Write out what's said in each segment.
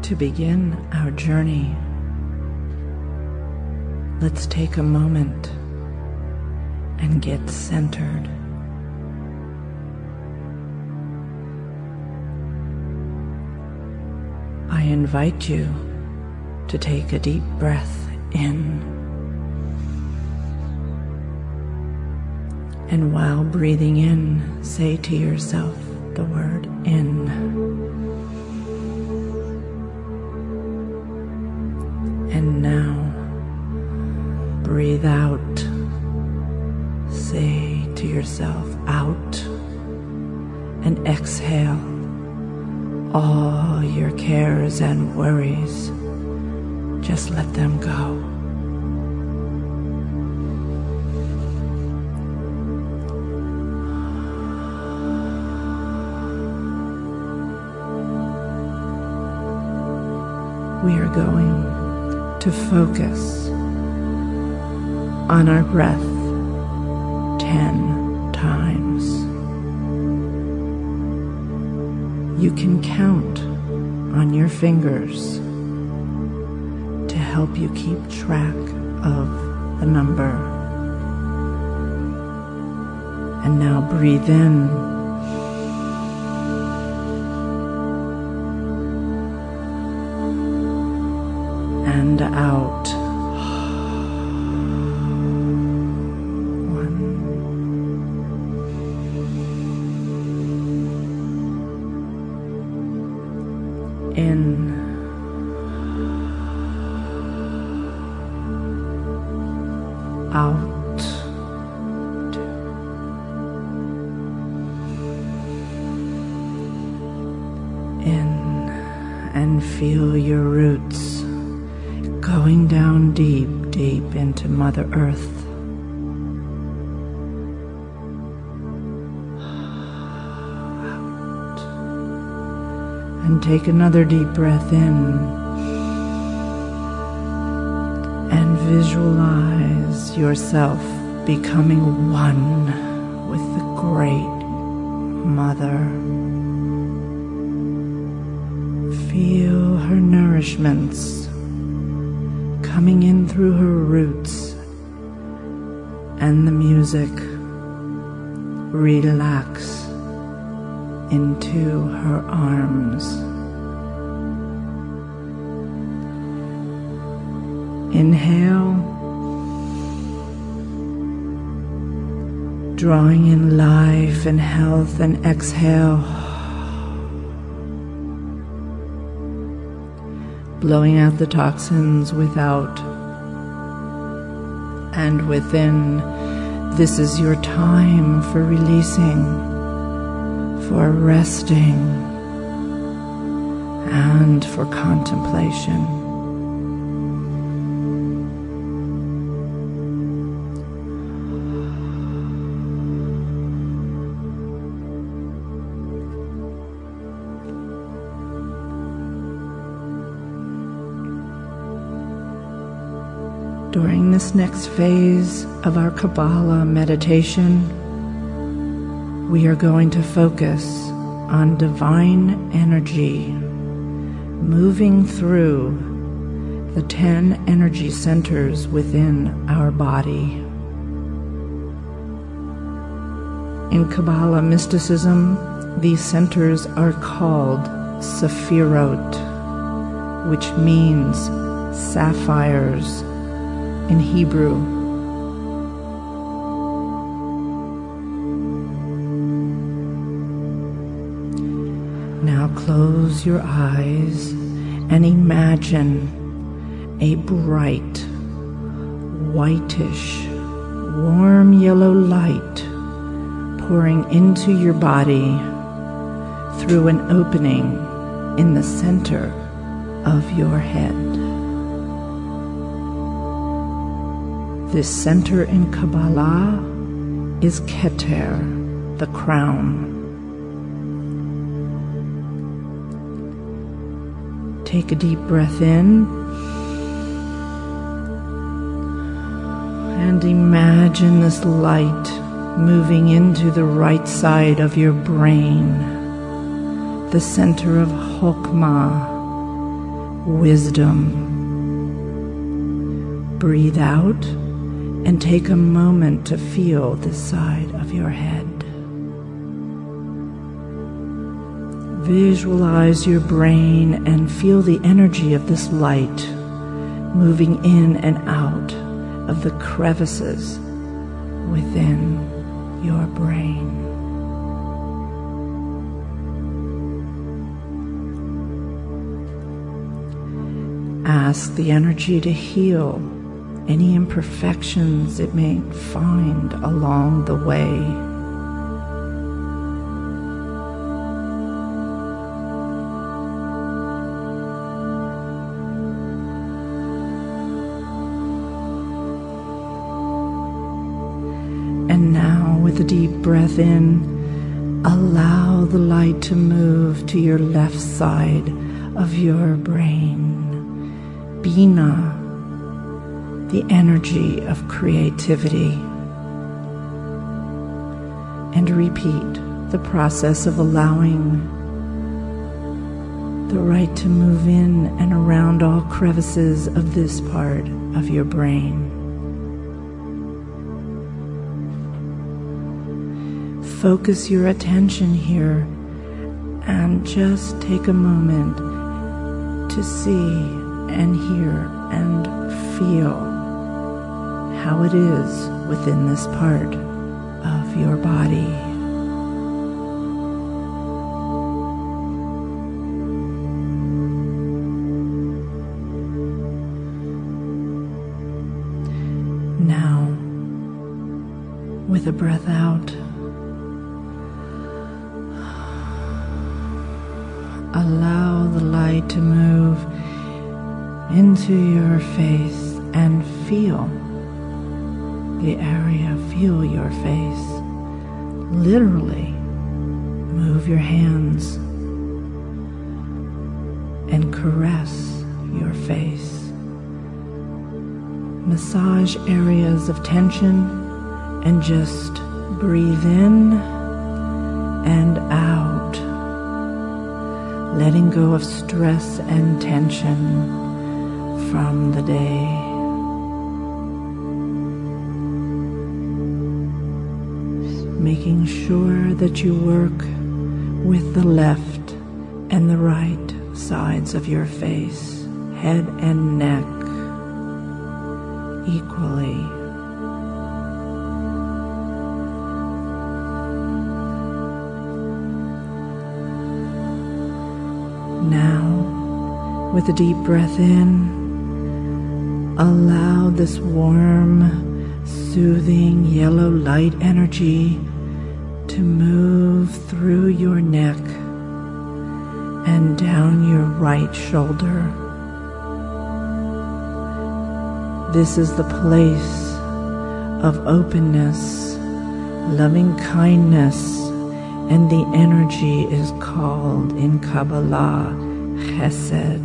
to begin our journey, let's take a moment and get centered. I invite you to take a deep breath in, and while breathing in, say to yourself the word in. And now, breathe out. Say to yourself out, and exhale all your cares and worries. Just let them go. We are going to focus on our breath 10 times. You can count on your fingers to help you keep track of the number. And now breathe in. And out. 1. In. Out. 2. In. And feel your roots going down deep, deep into Mother Earth. Out. And take another deep breath in. And visualize yourself becoming one with the Great Mother. Feel her nourishments coming in through her roots, and the music relax into her arms. Inhale, drawing in life and health, and exhale, blowing out the toxins without and within. This is your time for releasing, for resting, and for contemplation. During this next phase of our Kabbalah meditation, we are going to focus on divine energy moving through the 10 energy centers within our body. In Kabbalah mysticism, these centers are called Sephirot, which means sapphires in Hebrew. Now close your eyes and imagine a bright, whitish, warm yellow light pouring into your body through an opening in the center of your head. This center in Kabbalah is Keter, the crown. Take a deep breath in and imagine this light moving into the right side of your brain, the center of Chokmah, wisdom. Breathe out and take a moment to feel this side of your head. Visualize your brain and feel the energy of this light moving in and out of the crevices within your brain. Ask the energy to heal any imperfections it may find along the way. And now, with a deep breath in, allow the light to move to your left side of your brain. Bina, the energy of creativity. And repeat the process of allowing the light to move in and around all crevices of this part of your brain. Focus your attention here and just take a moment to see and hear and feel how it is within this part of your body. Now, with a breath out, allow the light to move into your face and feel the area, feel your face. Literally move your hands and caress your face. Massage areas of tension and just breathe in and out, letting go of stress and tension from the day. Making sure that you work with the left and the right sides of your face, head and neck, equally. Now, with a deep breath in, allow this warm, soothing yellow light energy to move through your neck and down your right shoulder. This is the place of openness, loving kindness, and the energy is called in Kabbalah Chesed.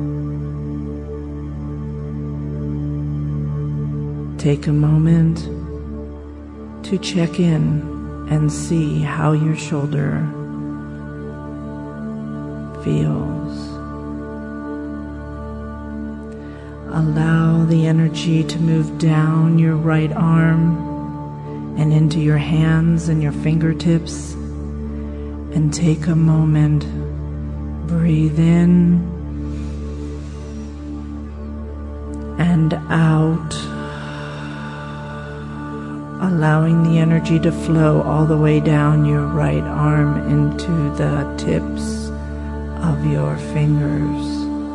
Take a moment to check in and see how your shoulder feels. Allow the energy to move down your right arm and into your hands and your fingertips. And take a moment, breathe in and out, allowing the energy to flow all the way down your right arm into the tips of your fingers.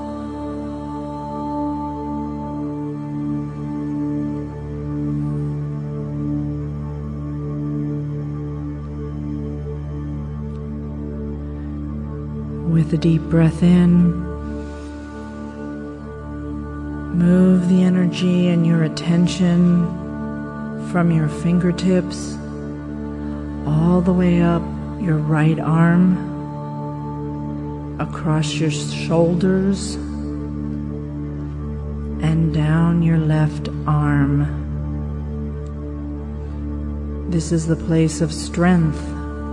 With a deep breath in, move the energy and your attention from your fingertips all the way up your right arm, across your shoulders, and down your left arm. This is the place of strength,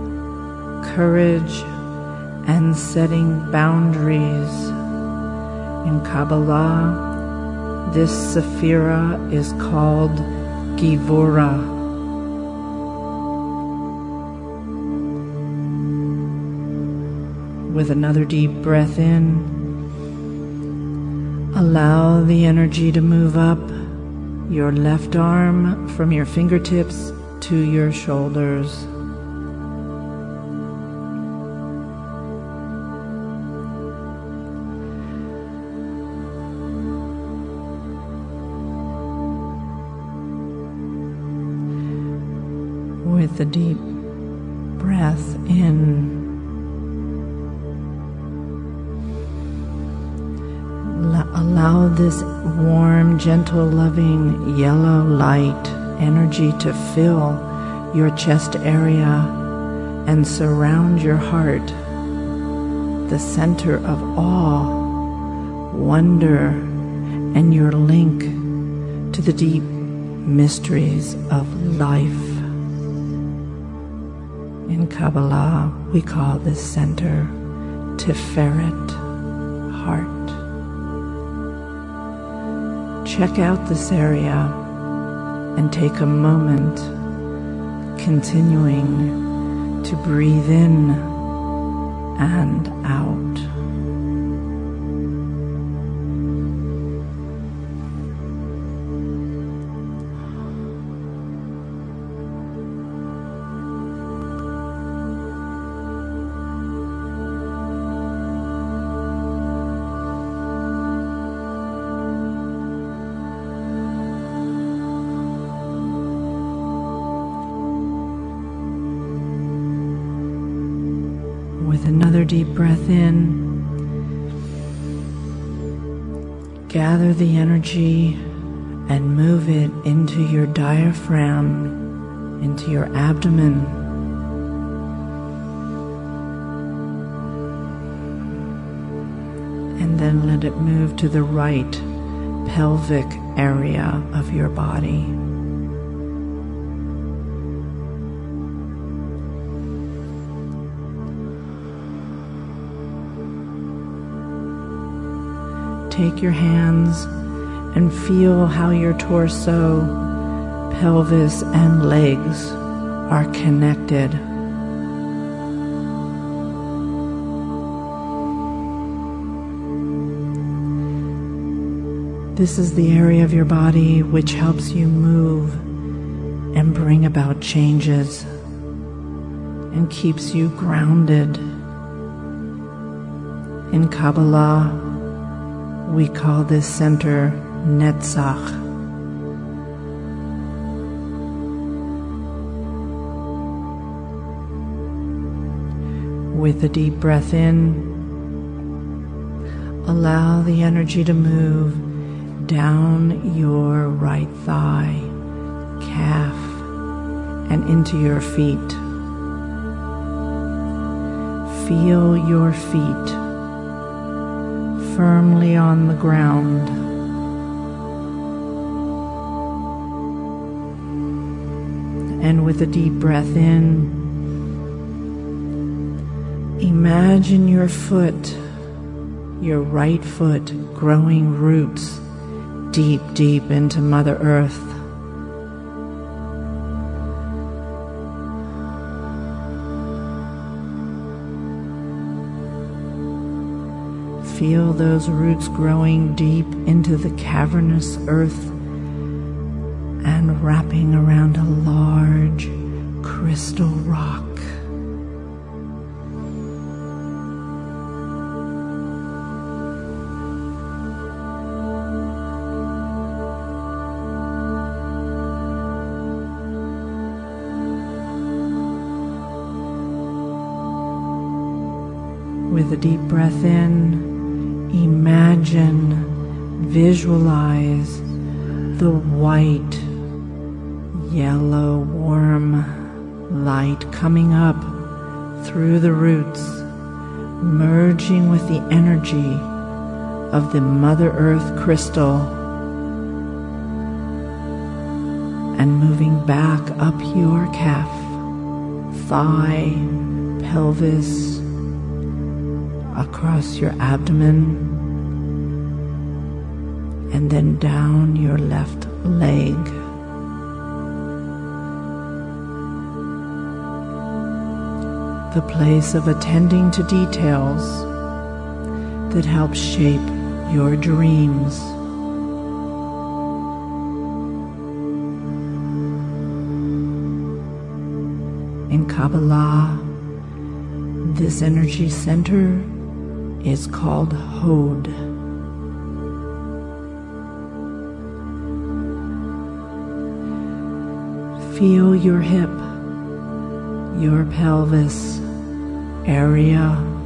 courage, and setting boundaries In Kabbalah, this sephira is called Gevurah. With another deep breath in, allow the energy to move up your left arm from your fingertips to your shoulders. With a deep breath in, allow this warm, gentle, loving yellow light energy to fill your chest area and surround your heart, the center of awe, wonder, and your link to the deep mysteries of life. In Kabbalah, we call this center Tiferet, heart. Check out this area and take a moment, continuing to breathe in and out. With another deep breath in, gather the energy and move it into your diaphragm, into your abdomen. And then let it move to the right pelvic area of your body. Take your hands and feel how your torso, pelvis, and legs are connected. This is the area of your body which helps you move and bring about changes and keeps you grounded. In Kabbalah, we call this center Netzach. With a deep breath in, allow the energy to move down your right thigh, calf, and into your feet. Feel your feet firmly on the ground. And with a deep breath in, imagine your foot, your right foot, growing roots deep, deep into Mother Earth. Feel those roots growing deep into the cavernous earth and wrapping around a large crystal rock. With a deep breath in, imagine, visualize the white, yellow, warm light coming up through the roots, merging with the energy of the Mother Earth crystal and moving back up your calf, thigh, pelvis, across your abdomen, and then down your left leg. The place of attending to details that help shape your dreams. In Kabbalah, this energy center is called Hod. Feel your hip, your pelvis area.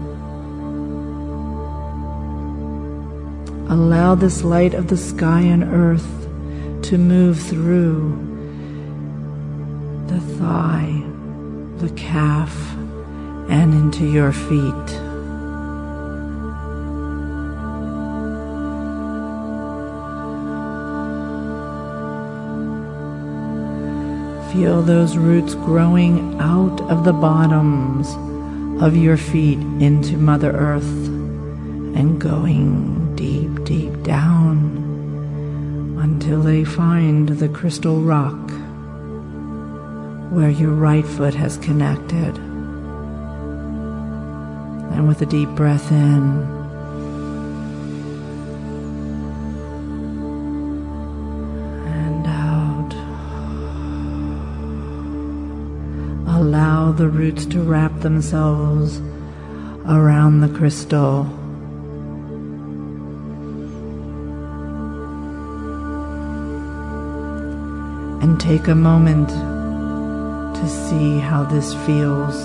Allow this light of the sky and earth to move through the thigh, the calf, and into your feet. Feel those roots growing out of the bottoms of your feet into Mother Earth and going deep, deep down until they find the crystal rock where your right foot has connected. And with a deep breath in, and out, allow the roots to wrap themselves around the crystal. And take a moment to see how this feels.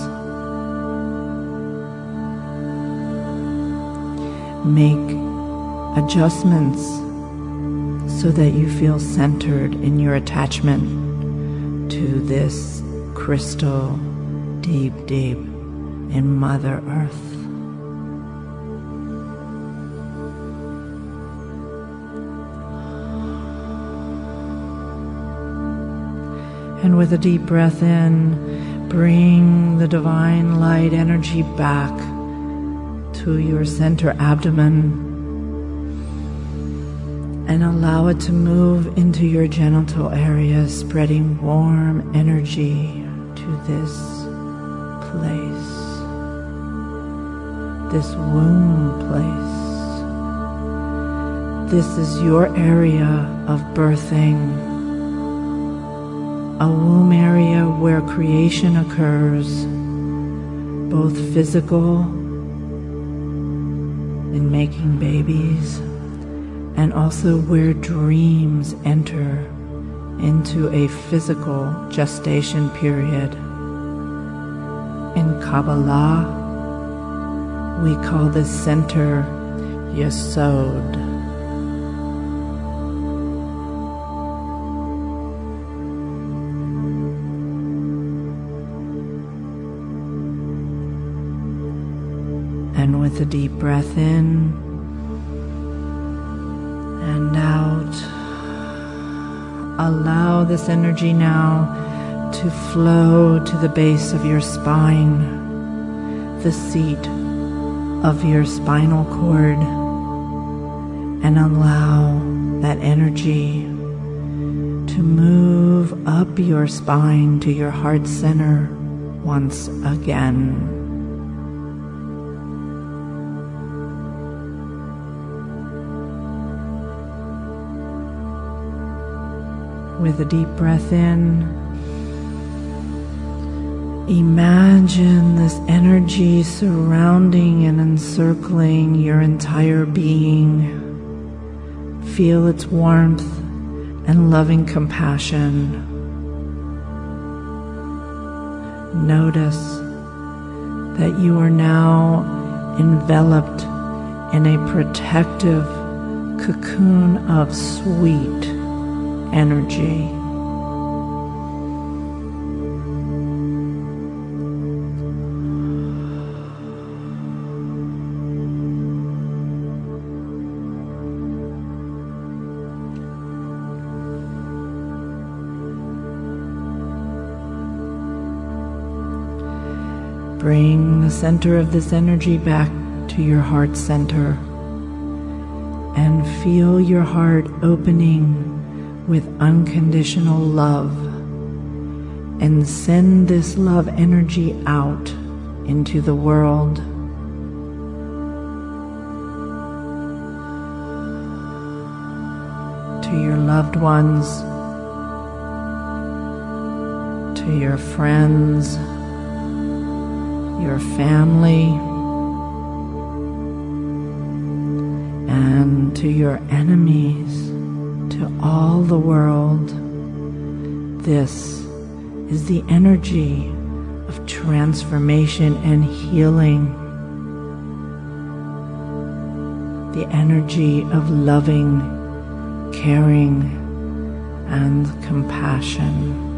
Make adjustments so that you feel centered in your attachment to this crystal deep, deep in Mother Earth. And with a deep breath in, bring the divine light energy back to your center abdomen and allow it to move into your genital area, spreading warm energy to this place, this womb place. This is your area of birthing. A womb area where creation occurs, both physical in making babies, and also where dreams enter into a physical gestation period. In Kabbalah, we call this center Yesod. And with a deep breath in and out, allow this energy now to flow to the base of your spine, the seat of your spinal cord, and allow that energy to move up your spine to your heart center once again. With a deep breath in, imagine this energy surrounding and encircling your entire being. Feel its warmth and loving compassion. Notice that you are now enveloped in a protective cocoon of sweet energy. Bring the center of this energy back to your heart center and feel your heart opening with unconditional love, and send this love energy out into the world. To your loved ones, to your friends, your family, and to your enemies, to all the world. This is the energy of transformation and healing, the energy of loving, caring, and compassion.